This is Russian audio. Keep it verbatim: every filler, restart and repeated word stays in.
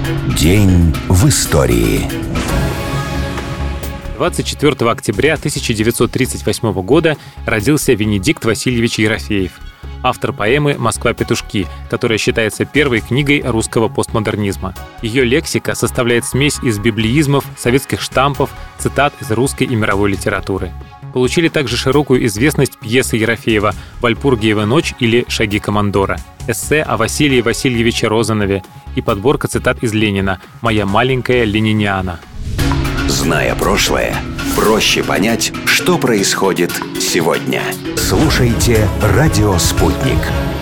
День в истории. двадцать четвёртого октября тысяча девятьсот тридцать восьмого года родился Венедикт Васильевич Ерофеев, автор поэмы «Москва-петушки», которая считается первой книгой русского постмодернизма. Ее лексика составляет смесь из библеизмов, советских штампов, цитат из русской и мировой литературы. Получили также широкую известность пьесы Ерофеева «Вальпургиева ночь» или «Шаги командора», эссе о Василии Васильевиче Розанове и подборка цитат из Ленина «Моя маленькая лениниана». Зная прошлое, проще понять, что происходит сегодня. Слушайте «Радио Спутник».